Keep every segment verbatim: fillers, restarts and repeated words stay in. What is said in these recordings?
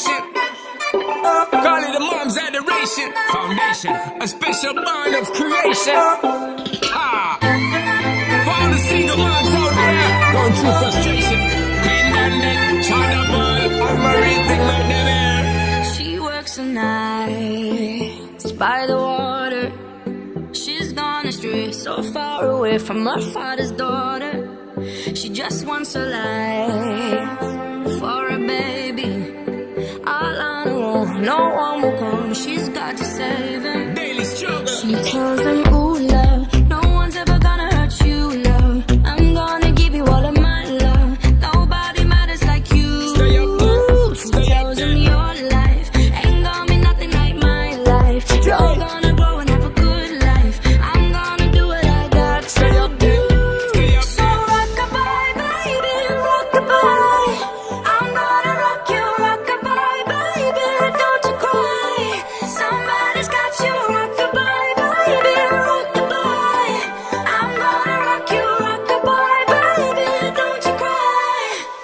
patient. Call it a mom's adoration. Foundation, a special bond of creation. Ah, for all the single moms out there going through frustration. Clean bandit, China ball, I'm everything like them here. She works the nights by the water. She's gone astray, so far away from her father's daughter. She just wants a life for a baby. All on her own, no one will come. She's got to save him. Daily struggle. She tells him, ooh, love, no one's ever gonna hurt you, love. I'm gonna give you all of my love. Nobody matters like you. Stay up there. She Stay tells up there. him your life ain't gonna be nothing like my life. You're gonna grow and have a good life. I'm gonna do what I got Stay to up do. there. Stay up So rock-a-bye, baby, rock-a-bye. I'm gonna rock you, rock-a-bye, baby, don't you cry. Somebody's got you, rock-a-bye, baby, rock-a-bye. I'm gonna rock you, rock-a-bye, baby, don't you cry.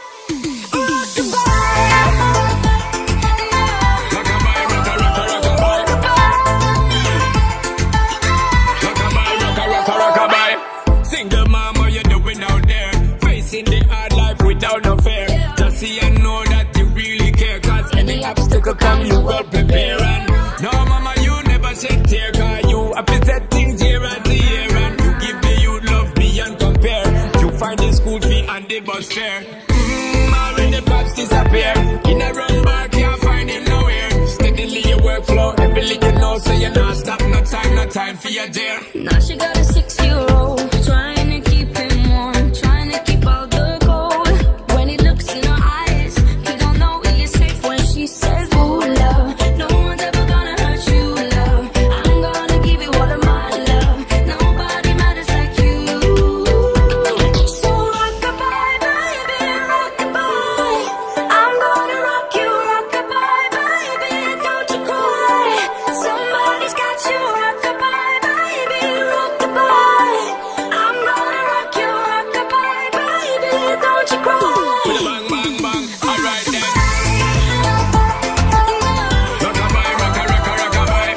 Rock-a-bye, rocka, rocka, rock-a-bye. Rock-a-bye, rocka, rocka, rock-a-bye. Single mom, what you doing out there? Facing the hard life without no fear. Just see and know that you really care. Cause any obstacle come, you well prepare. And no, mama, you never shed tear. Cause you have to set things year after year. And you give the youth love beyond compare. You find the school fee and the bus fare. Mmm, already pops disappear. In a run back, can't find him nowhere. Steadily your workflow, every little you know. So you not stop, no time, no time for your dear. Now she got a six-year-old, trying to keep him warm, trying to keep out the cold. When he looks in her eyes, he don't know he is safe when she says, ooh, love, no one's ever gonna hurt you, love. I'm gonna give you all of my love. Nobody matters like you. So rock-a-bye, baby, rock-a-bye. I'm gonna rock you, rock-a-bye, baby, don't you cry. Somebody's got you, rock-a-bye, baby, rock-a-bye. I'm gonna rock you, rock-a-bye, baby, don't you cry. Bang, bang, bang, alright then. Rock-a-bye, rocka, rocka, rock-a-bye.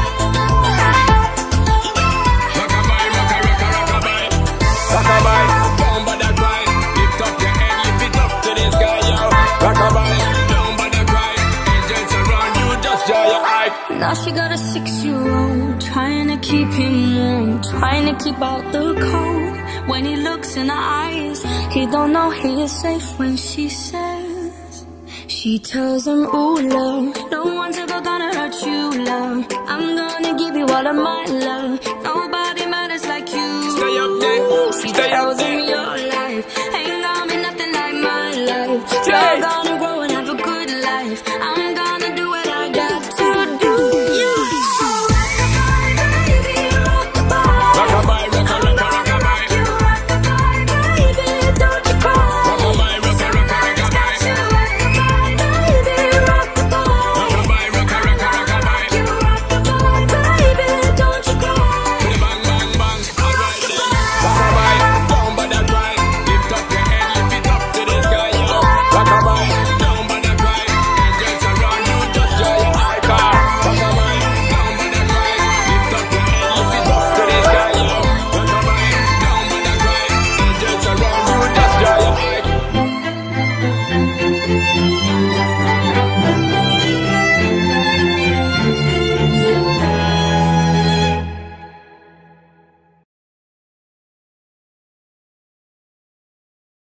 Rock-a-bye, rocka, rocka, rock-a-bye. Rock-a-bye, don't bother cry. Lift up your head, lift it up to the sky, yo. Rock-a-bye, don't bother cry. Angels around you, just draw your eye. Now she got a six-year-old, trying to keep him warm, trying to keep out the cold. When he looks in her eyes, he don't know he is safe when she says, she tells him, ooh, love, no one's ever gonna hurt you, love. I'm gonna give you all of my love. Nobody matters like you. Stay up there, She stay up tells him there. your life ain't gonna be nothing like my life. Stay. You're gonna